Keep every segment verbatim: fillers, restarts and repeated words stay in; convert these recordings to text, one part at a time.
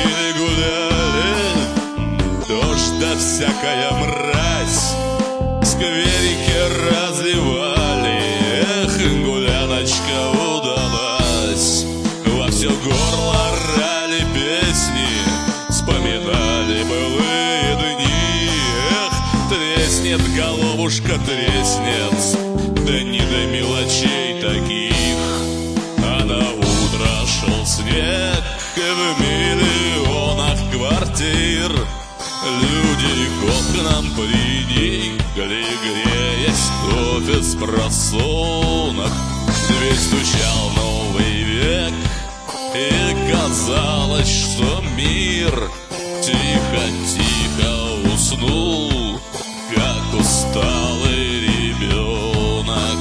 пили, гуляли, дождь да всякая мразь в скверике разливали. Эх, гуляночка удалась. Во все горло орали песни, вспоминали былые дни. Эх, треснет головушка, треснет, да не до мелочей таких. А на утро шел снег в миллионах квартир. Люди к окнам приникли, греясь кофе с просонок. Дверь стучал новый век, и казалось, что мир тихо-тихо уснул, как усталый ребенок.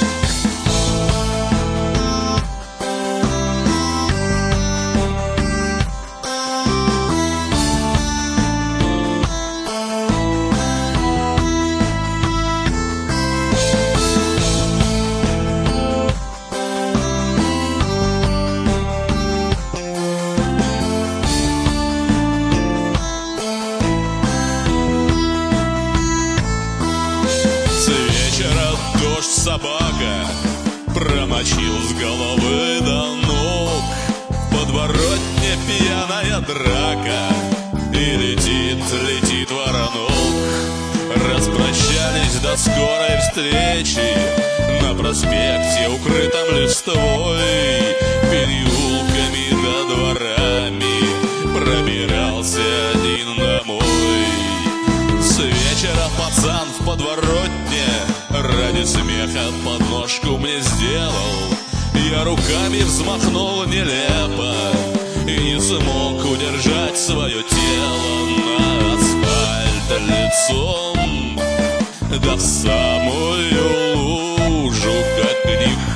Собака промочил с головы до ног. В подворотне пьяная драка, и летит, летит воронок. Распрощались до скорой встречи на проспекте, укрытом листвой. Переулками да дворами пробирался один домой. С вечера пацан в подворотне ради смеха подножку мне сделал. Я руками взмахнул нелепо и не смог удержать свое тело на асфальт лицом, да в самую лужу, как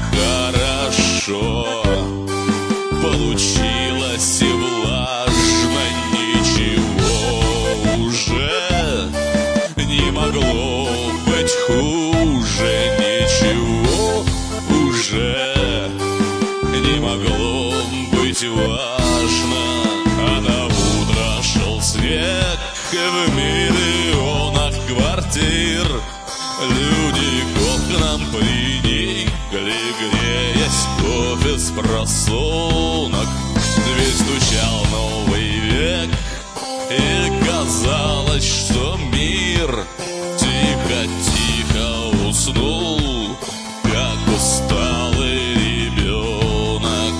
нехорошо. Получилось и влажно, ничего уже не могло быть хуже, ничего уже не могло быть важно. А на утро шел снег в миллионах квартир. Люди к окнам приникли, греясь кофе с просонок. Дверь стучал новый век, и казалось, что мир тихо-тихо уснул, как усталый ребенок.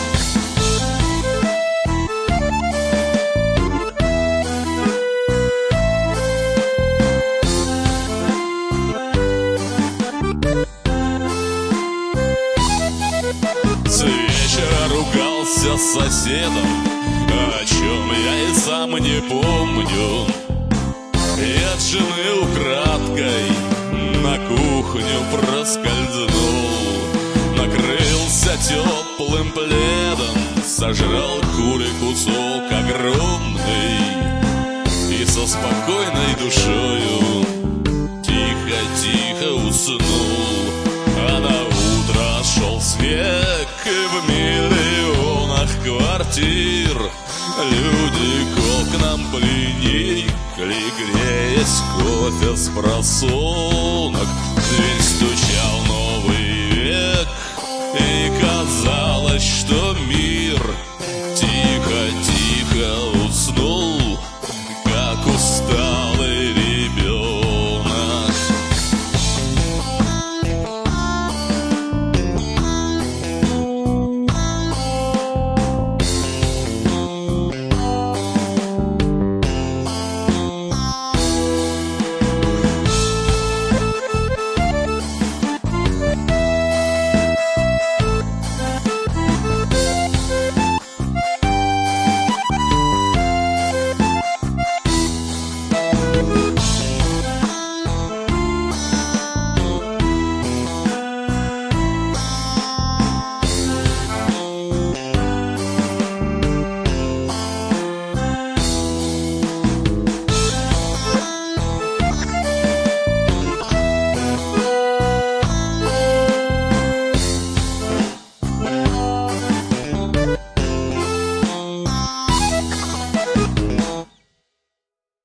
С вечера ругался с соседом, о чем я и сам не помню. И от жены украдкой на кухню проскользнул. Накрылся теплым пледом, сожрал кури кусок огромный и со спокойной душою тихо-тихо уснул. А на утро шел снег в миллионах квартир. Люди к окнам приникли, греясь кофе с просонок. Дверь стучит